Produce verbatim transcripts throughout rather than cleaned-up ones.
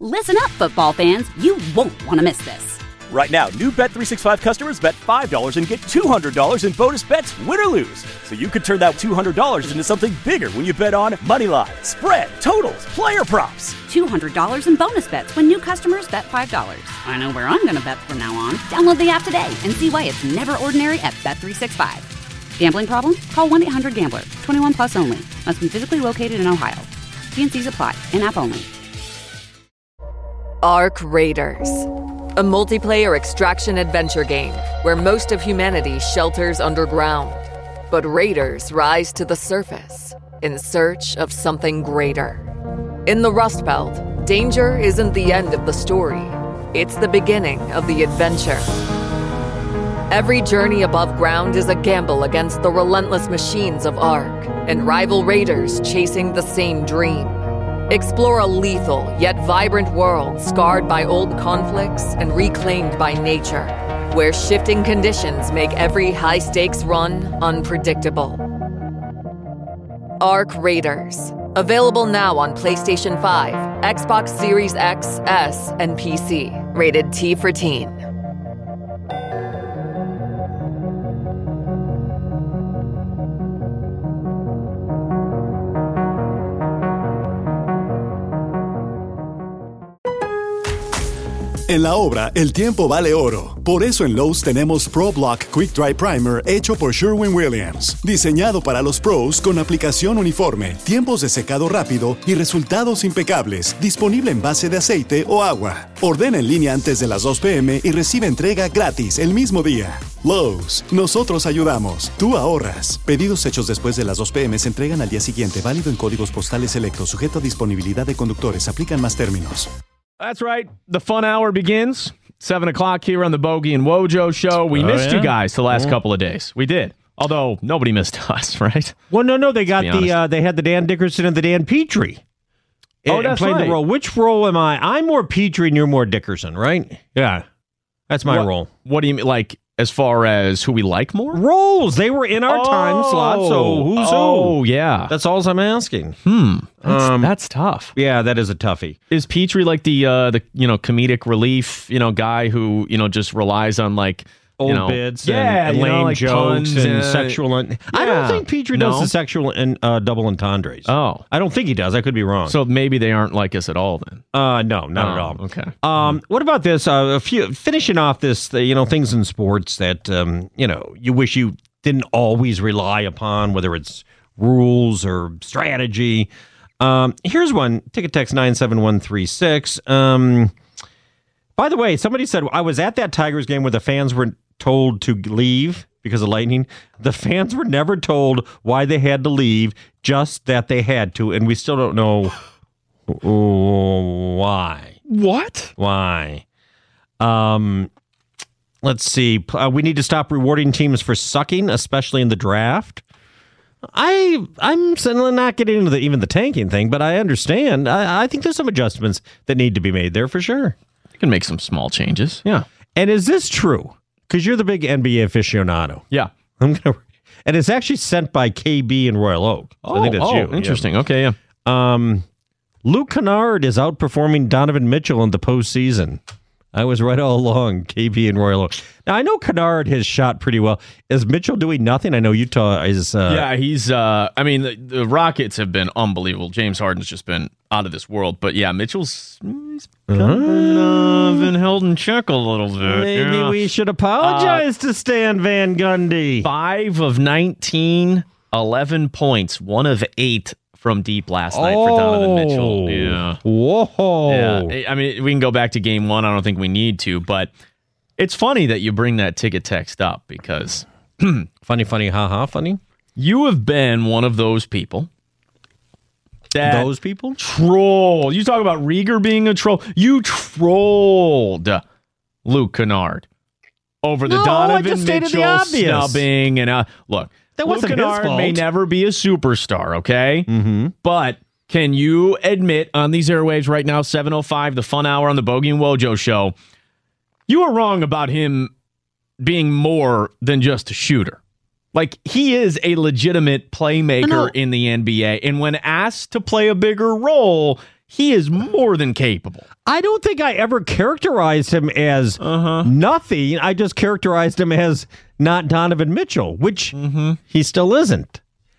Listen up, football fans. You won't want to miss this. Right now, new Bet three sixty-five customers bet five dollars and get two hundred dollars in bonus bets, win or lose. So you could turn that two hundred dollars into something bigger when you bet on money line, spread, totals, player props. two hundred dollars in bonus bets when new customers bet five dollars. I know where I'm going to bet from now on. Download the app today and see why it's never ordinary at Bet three sixty-five. Gambling problem? Call one eight hundred gambler. twenty-one plus only. Must be physically located in Ohio. T and C's apply. In-app only. Ark Raiders, a multiplayer extraction adventure game where most of humanity shelters underground. But raiders rise to the surface in search of something greater. In the Rust Belt, danger isn't the end of the story. It's the beginning of the adventure. Every journey above ground is a gamble against the relentless machines of Ark and rival raiders chasing the same dream. Explore a lethal yet vibrant world scarred by old conflicts and reclaimed by nature, where shifting conditions make every high-stakes run unpredictable. Ark Raiders. Available now on PlayStation five, Xbox Series X, S, and P C. Rated T for Teen. En la obra, el tiempo vale oro. Por eso en Lowe's tenemos Pro Block Quick Dry Primer hecho por Sherwin-Williams. Diseñado para los pros con aplicación uniforme, tiempos de secado rápido y resultados impecables. Disponible en base de aceite o agua. Ordena en línea antes de las dos pe eme y recibe entrega gratis el mismo día. Lowe's, nosotros ayudamos. Tú ahorras. Pedidos hechos después de las dos pe eme se entregan al día siguiente. Válido en códigos postales selectos. Sujeto a disponibilidad de conductores. Aplican más términos. That's right. The fun hour begins. seven o'clock here on the Bogey and Wojo show. We oh, missed yeah? you guys the last oh. couple of days. We did. Although, nobody missed us, right? Well, no, no. They got the, uh, they had the Dan Dickerson and the Dan Petrie. Oh, that's played right. the role. Which role am I? I'm more Petrie and you're more Dickerson, right? Yeah. That's my what, role. What do you mean? Like, as far as who we like more? Roles. They were in our oh, time slot, so who's oh, who? Oh, yeah. That's all I'm asking. Hmm. That's, um, that's tough. Yeah, that is a toughie. Is Petrie like the, uh, the you know, comedic relief, you know, guy who, you know, just relies on, like, old you know, bits yeah, and you lame know, like jokes puns, and uh, sexual. Un- yeah. I don't think Petrie no? does the sexual and uh, double entendres. Oh. I don't think he does. I could be wrong. So maybe they aren't like us at all then. Uh, no, not oh, at all. Okay. Um, what about this? Uh, a few finishing off this, uh, you know, things in sports that um, you know you wish you didn't always rely upon, whether it's rules or strategy. Um, here's one. Ticket text nine seven one three six. Um, by the way, somebody said I was at that Tigers game where the fans were told to leave because of lightning. The fans were never told why they had to leave, just that they had to, and we still don't know why. What? Why? Um, let's see. Uh, we need to stop rewarding teams for sucking, especially in the draft. I I'm certainly not getting into the, even the tanking thing, but I understand. I, I think there's some adjustments that need to be made there for sure. You can make some small changes. Yeah. And is this true? Because you're the big N B A aficionado. Yeah. I'm gonna, and it's actually sent by K B in Royal Oak. So oh, I think that's oh, you. Interesting. Yeah. Okay, yeah. Um, Luke Kennard is outperforming Donovan Mitchell in the postseason. I was right all along, K B and Royal Oak. Now, I know Kennard has shot pretty well. Is Mitchell doing nothing? I know Utah is... Uh, yeah, he's... Uh, I mean, the, the Rockets have been unbelievable. James Harden's just been out of this world. But yeah, Mitchell's he's kind of been, uh, been held in check a little bit. Maybe yeah. we should apologize uh, to Stan Van Gundy. five of nineteen, eleven points, one of eight from deep last night oh, for Donovan Mitchell. Yeah. Whoa. Yeah. I mean, we can go back to game one. I don't think we need to, but it's funny that you bring that ticket text up because... funny, funny, ha-ha, funny. You have been one of those people. That those people? Troll. You talk about Rieger being a troll. You trolled Luke Kennard over the no, Donovan Mitchell snubbing. And uh, look, that Luke wasn't Kennard his fault. may never be a superstar, okay? Mm-hmm. But can you admit on these airwaves right now, seven oh five, the fun hour on the Bogey and Wojo show, you were wrong about him being more than just a shooter. Like, he is a legitimate playmaker in the N B A. And when asked to play a bigger role, he is more than capable. I don't think I ever characterized him as uh-huh. nothing. I just characterized him as not Donovan Mitchell, which mm-hmm. he still isn't.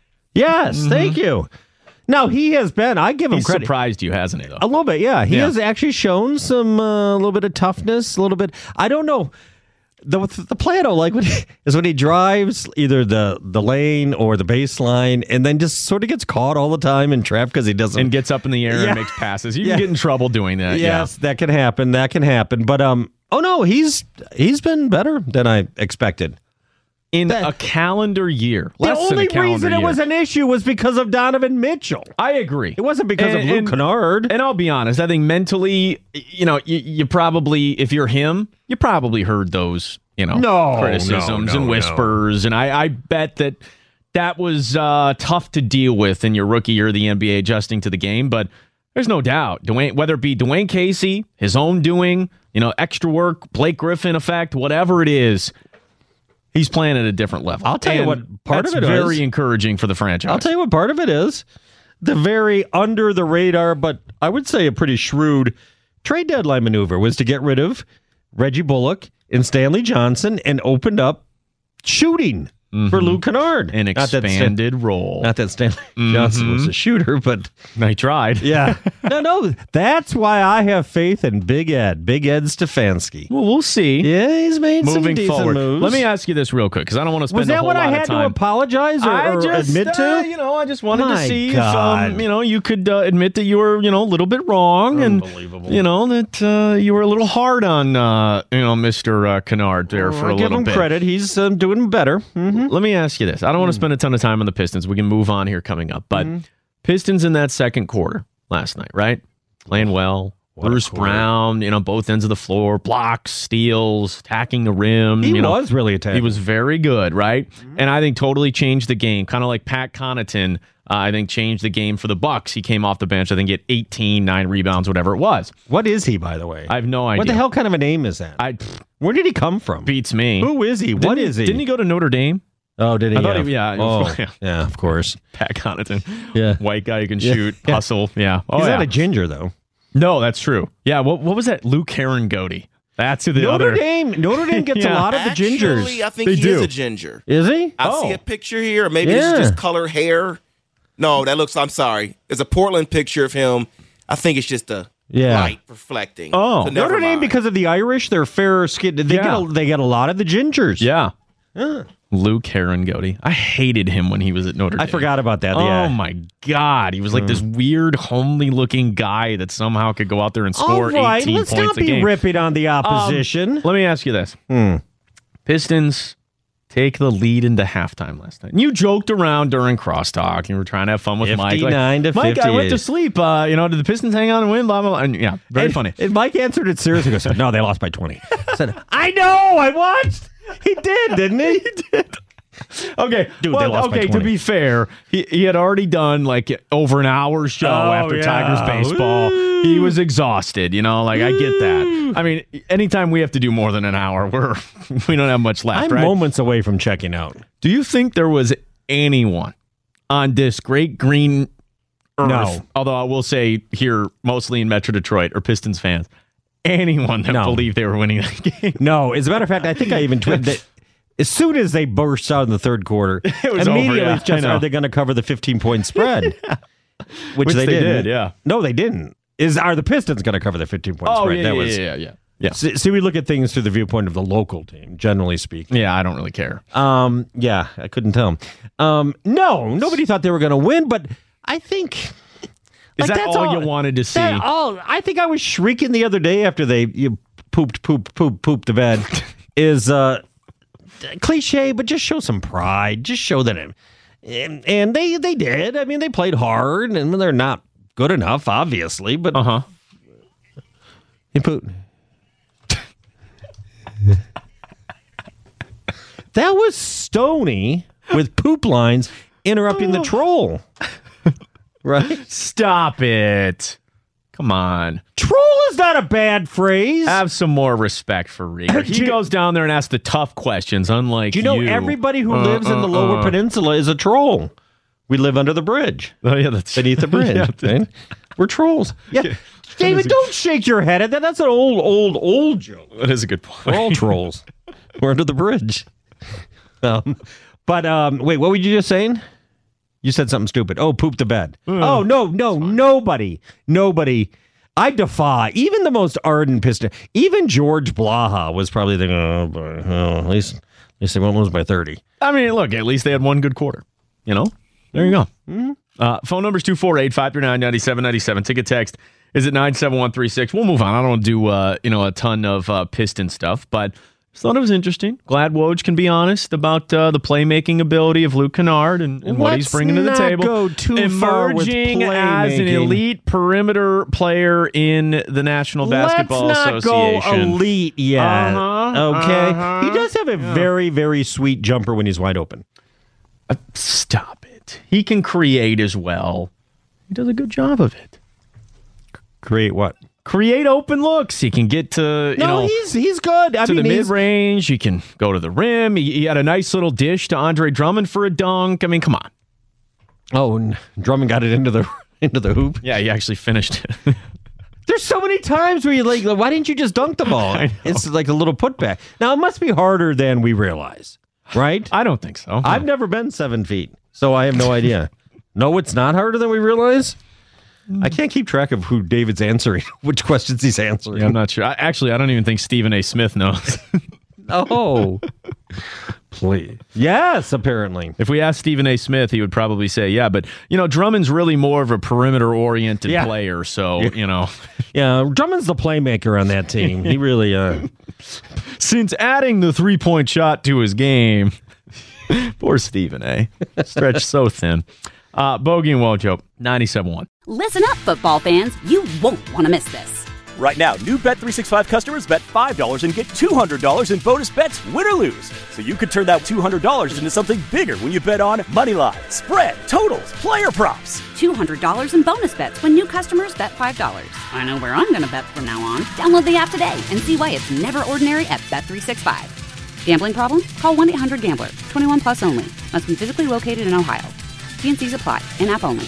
Yes, mm-hmm. thank you. Now, he has been, I give him He's credit. surprised you, hasn't he, though? A little bit, yeah. He yeah. has actually shown some, a uh, little bit of toughness, a little bit. I don't know. The the play I don't like when he, is when he drives either the, the lane or the baseline and then just sort of gets caught all the time and trapped because he doesn't. And gets up in the air yeah. and makes passes. You yeah. can get in trouble doing that. Yes, yeah. that can happen. That can happen. But, um, oh, no, he's he's been better than I expected. In that, a calendar year. The Less only than a reason year. it was an issue was because of Donovan Mitchell. I agree. It wasn't because and, of Luke and, Kennard. And I'll be honest, I think mentally, you know, you, you probably, if you're him, you probably heard those, you know, no, criticisms no, no, and whispers. No. And I, I bet that that was uh, tough to deal with in your rookie year of the N B A, adjusting to the game. But there's no doubt, Dwayne, whether it be Dwayne Casey, his own doing, you know, extra work, Blake Griffin effect, whatever it is, he's playing at a different level. I'll tell and you what part of it is. That's very is. encouraging for the franchise. I'll tell you what part of it is. The very under the radar, but I would say a pretty shrewd trade deadline maneuver was to get rid of Reggie Bullock and Stanley Johnson and opened up shooting mm-hmm. for Luke Kennard. An expanded not Stan- role. Not that Stanley mm-hmm. Johnson was a shooter, but they tried. Yeah. no, no. That's why I have faith in Big Ed, Big Ed Stefanski. Well, we'll see. Yeah, he's made Moving some decent forward. moves. Let me ask you this real quick, because I don't want to spend was a that whole what lot I of had time. to apologize or, I or just, admit to? Uh, you know, I just wanted My to see God. if um, you know you could uh, admit that you were you know a little bit wrong, and you know that uh, you were a little hard on uh, you know Mister Uh, Kennard there well, for a I little give him bit. credit. He's um, doing better. Mm-hmm. Let me ask you this. I don't want to spend a ton of time on the Pistons. We can move on here coming up. But mm-hmm. Pistons in that second quarter last night, right? Playing well. What Bruce Brown, you know, both ends of the floor, blocks, steals, attacking the rim. He you know, was really attacking. He was very good, right? Mm-hmm. And I think totally changed the game. Kind of like Pat Connaughton, uh, I think changed the game for the Bucks. He came off the bench, I think, get eighteen, nine rebounds, whatever it was. What is he, by the way? I have no idea. What the hell kind of a name is that? I, Where did he come from? Beats me. Who is he? Didn't What he, is he? Didn't he go to Notre Dame? Oh, did he? I thought yeah. he, yeah. Oh, yeah. yeah, of course. Pat Connaughton. Yeah. White guy who can yeah. shoot, yeah. hustle. Yeah. Oh, He's yeah. not a ginger, though. No, that's true. Yeah. What What was that? Luke Herringody. That's who the Notre other. Dame. Notre Dame gets Yeah. a lot of the gingers. Actually, I think They he do. is a ginger. Is he? I oh. see a picture here, or maybe Yeah. this is just color hair. No, that looks. I'm sorry. There's a Portland picture of him. I think it's just a Yeah. light reflecting. Oh. So never Notre Dame, mind. because of the Irish, they're fairer skinned. They Yeah. get a, they get a lot of the gingers. Yeah. Luke Herringody. I hated him when he was at Notre Dame. I forgot about that. Oh yeah. my God. He was like this weird, homely looking guy that somehow could go out there and All score right, eighteen let's points not a be game. ripping on the opposition. Um, let me ask you this. Hmm. Pistons take the lead into halftime last night. And you joked around during crosstalk. You were trying to have fun with Mike. fifty-nine to Mike, I went fifty-eight. to sleep. Uh, you know, did the Pistons hang on and win? Blah, blah, blah. And yeah, very and, funny. And Mike answered it seriously. He goes, no, they lost by twenty. I said, I know, I watched. He did, didn't he? He did. Okay, Dude, well, they lost by okay. To twenty. be fair, he, he had already done like over an hour show Oh, after yeah. Tigers baseball. Woo. He was exhausted. You know, like I get that. I mean, anytime we have to do more than an hour, we're we don't have much left. I'm right? moments away from checking out. Do you think there was anyone on this great green earth? No. Although I will say here, mostly in Metro Detroit, or Pistons fans, anyone that No. believed they were winning that game. No, as a matter of fact, I think I even tweeted that as soon as they burst out in the third quarter, It was immediately over, yeah. it's just, I know. are they going to cover the fifteen-point spread? yeah. Which, Which they, they didn't. did, yeah. No, they didn't. Is Are the Pistons going to cover the fifteen-point Oh, spread? yeah, that yeah, was, yeah, yeah, yeah. See, see, we look at things through the viewpoint of the local team, generally speaking. Yeah, I don't really care. Um, yeah, I couldn't tell. Um, no, nobody thought they were going to win, but I think... Is like, that that's all, you wanted to see? That all, I think I was shrieking the other day after they you pooped, pooped, pooped, pooped the bed. is uh, cliche, but just show some pride. Just show that it, and, and they they did. I mean, they played hard, and they're not good enough, obviously. But Uh huh. he pooped. That was Stoney with poop lines interrupting the troll. Right? Stop it. Come on. Troll is not a bad phrase. Have some more respect for Rieger. He Do you- goes down there and asks the tough questions, unlike Do you know you. everybody who Uh, lives in the uh, Lower uh. Peninsula is a troll? We live under the bridge, Oh, yeah, that's beneath the bridge. Yeah. right? We're trolls. Yeah. David, don't shake your head at that. That's an old, old, old joke. That is a good point. We're all trolls. We're under the bridge. Um, but um, wait, what were you just saying? You said something stupid. Oh, poop the bed. Mm. Oh, no, no, nobody, nobody. I defy even the most ardent Piston. Even George Blaha was probably thinking, oh, boy, oh, at least, at least they won't lose by thirty. I mean, look, at least they had one good quarter. You know, there you go. Mm-hmm. Uh, phone number is two four eight, five three nine, nine seven nine seven. Ticket text is at nine seven one three six. We'll move on. I don't want to do uh, you know a ton of uh, Piston stuff, but I thought it was interesting. Glad Woj can be honest about uh, the playmaking ability of Luke Kennard and, and what he's bringing to the table. Go too Emerging far with as an elite perimeter player in the National Basketball Let's not Association. Go elite yet. Uh-huh, okay, uh-huh. He does have a yeah. very, very sweet jumper when he's wide open. Uh, stop it. He can create as well. He does a good job of it. Create what? Create open looks. He can get to you no, know he's he's good. I to mean, the mid range. He can go to the rim. He, he had a nice little dish to Andre Drummond for a dunk. I mean, come on. Oh, and Drummond got it into the into the hoop. Yeah, he actually finished it. There's so many times where you're like, why didn't you just dunk the ball? It's like a little putback. Now it must be harder than we realize, right? I don't think so. I've never been seven feet, so I have no idea. No, it's not harder than we realize. I can't keep track of who David's answering, which questions he's answering. Yeah, I'm not sure. I, actually, I don't even think Stephen A. Smith knows. Oh, please. Yes, apparently. If we asked Stephen A. Smith, he would probably say, yeah, but, you know, Drummond's really more of a perimeter-oriented yeah. player, so, yeah. you know. Yeah, Drummond's the playmaker on that team. He really, uh... Since adding the three-point shot to his game, poor Stephen A. Stretched so thin. Uh, Bogey and Wojo, ninety-seven point one. Listen up, football fans. You won't want to miss this. Right now, new Bet three sixty-five customers bet five dollars and get two hundred dollars in bonus bets, win or lose. So you could turn that two hundred dollars into something bigger when you bet on money line, spread, totals, player props. two hundred dollars in bonus bets when new customers bet five dollars. I know where I'm going to bet from now on. Download the app today and see why it's never ordinary at Bet three sixty-five. Gambling problem? Call one eight hundred gambler. twenty-one plus only. Must be physically located in Ohio. T and C's apply. In-app only.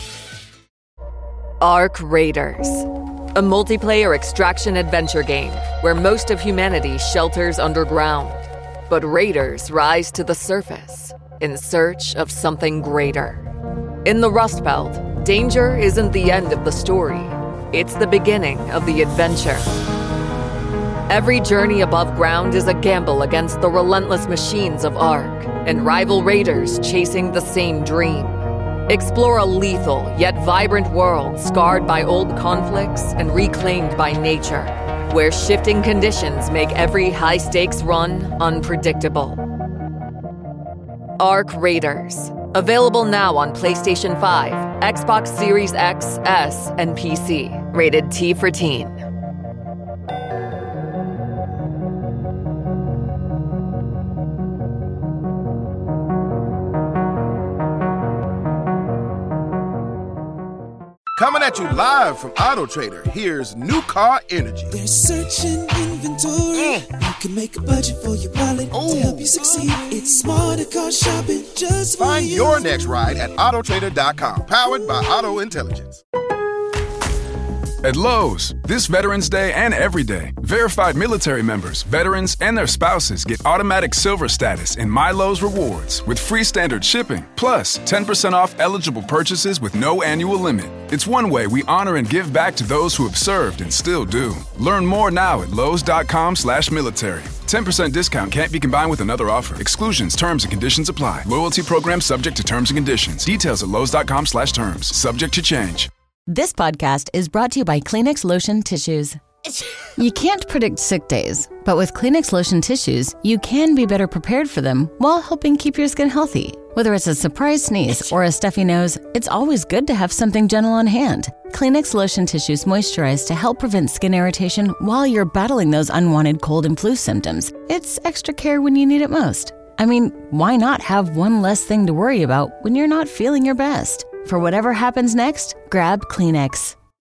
Ark Raiders, a multiplayer extraction adventure game where most of humanity shelters underground, but raiders rise to the surface in search of something greater. In the Rust Belt, danger isn't the end of the story. It's the beginning of the adventure. Every journey above ground is a gamble against the relentless machines of Ark and rival raiders chasing the same dream. Explore a lethal yet vibrant world scarred by old conflicts and reclaimed by nature, where shifting conditions make every high-stakes run unpredictable. Ark Raiders. Available now on PlayStation five, Xbox Series X, S, and P C. Rated T for Teen. Coming at you live from Auto Trader, here's New Car Energy. They're searching inventory. Mm. You can make a budget for your wallet Ooh. To help you succeed. It's smarter car shopping just for Find you. your next ride at auto trader dot com. Powered by Auto Intelligence. At Lowe's, this Veterans Day and every day, verified military members, veterans, and their spouses get automatic silver status in My Lowe's Rewards with free standard shipping, plus ten percent off eligible purchases with no annual limit. It's one way we honor and give back to those who have served and still do. Learn more now at lowes dot com slash military. ten percent discount can't be combined with another offer. Exclusions, terms, and conditions apply. Loyalty program subject to terms and conditions. Details at lowes dot com slash terms. Subject to change. This podcast is brought to you by Kleenex Lotion Tissues. You can't predict sick days, but with Kleenex Lotion Tissues, you can be better prepared for them while helping keep your skin healthy. Whether it's a surprise sneeze or a stuffy nose, it's always good to have something gentle on hand. Kleenex Lotion Tissues moisturize to help prevent skin irritation while you're battling those unwanted cold and flu symptoms. It's extra care when you need it most. I mean, why not have one less thing to worry about when you're not feeling your best? For whatever happens next, grab Kleenex.